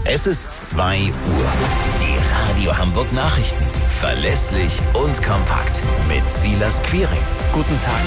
Es ist 2 Uhr. Die Radio Hamburg Nachrichten. Verlässlich und kompakt. Mit Silas Quiring. Guten Tag.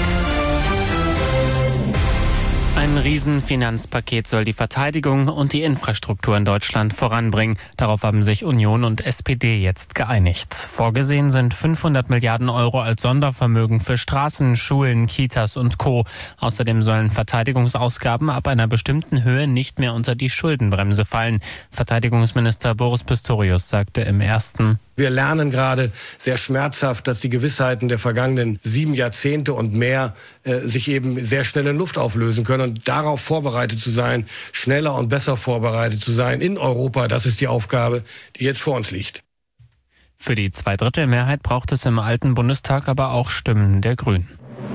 Ein Riesenfinanzpaket soll die Verteidigung und die Infrastruktur in Deutschland voranbringen. Darauf haben sich Union und SPD jetzt geeinigt. Vorgesehen sind 500 Milliarden Euro als Sondervermögen für Straßen, Schulen, Kitas und Co. Außerdem sollen Verteidigungsausgaben ab einer bestimmten Höhe nicht mehr unter die Schuldenbremse fallen. Verteidigungsminister Boris Pistorius sagte im ersten: Wir lernen gerade sehr schmerzhaft, dass die Gewissheiten der vergangenen 7 Jahrzehnte und mehr sich eben sehr schnell in Luft auflösen können. Und darauf vorbereitet zu sein, schneller und besser vorbereitet zu sein in Europa, das ist die Aufgabe, die jetzt vor uns liegt. Für die 2/3 braucht es im alten Bundestag aber auch Stimmen der Grünen.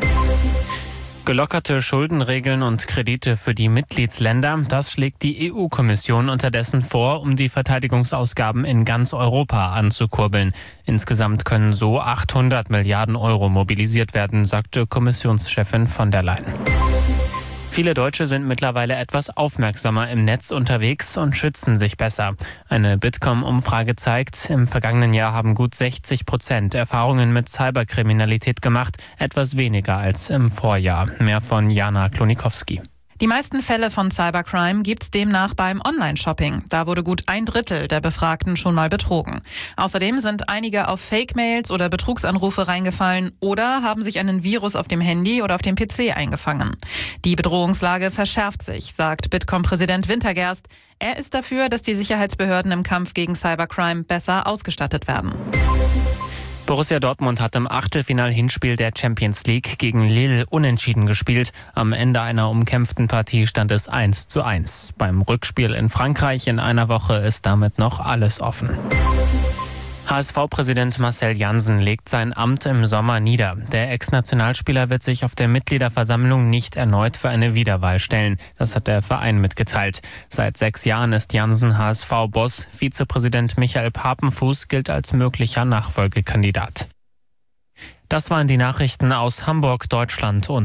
Gelockerte Schuldenregeln und Kredite für die Mitgliedsländer, das schlägt die EU-Kommission unterdessen vor, um die Verteidigungsausgaben in ganz Europa anzukurbeln. Insgesamt können so 800 Milliarden Euro mobilisiert werden, sagte Kommissionschefin von der Leyen. Viele Deutsche sind mittlerweile etwas aufmerksamer im Netz unterwegs und schützen sich besser. Eine Bitkom-Umfrage zeigt, im vergangenen Jahr haben gut 60% Erfahrungen mit Cyberkriminalität gemacht, etwas weniger als im Vorjahr. Mehr von Jana Klonikowski. Die meisten Fälle von Cybercrime gibt's demnach beim Online-Shopping. Da wurde gut 1/3 der Befragten schon mal betrogen. Außerdem sind einige auf Fake-Mails oder Betrugsanrufe reingefallen oder haben sich einen Virus auf dem Handy oder auf dem PC eingefangen. Die Bedrohungslage verschärft sich, sagt Bitkom-Präsident Wintergerst. Er ist dafür, dass die Sicherheitsbehörden im Kampf gegen Cybercrime besser ausgestattet werden. Borussia Dortmund hat im Achtelfinal-Hinspiel der Champions League gegen Lille unentschieden gespielt. Am Ende einer umkämpften Partie stand es 1:1. Beim Rückspiel in Frankreich in einer Woche ist damit noch alles offen. HSV-Präsident Marcel Jansen legt sein Amt im Sommer nieder. Der Ex-Nationalspieler wird sich auf der Mitgliederversammlung nicht erneut für eine Wiederwahl stellen. Das hat der Verein mitgeteilt. Seit 6 Jahren ist Jansen HSV-Boss. Vizepräsident Michael Papenfuß gilt als möglicher Nachfolgekandidat. Das waren die Nachrichten aus Hamburg, Deutschland und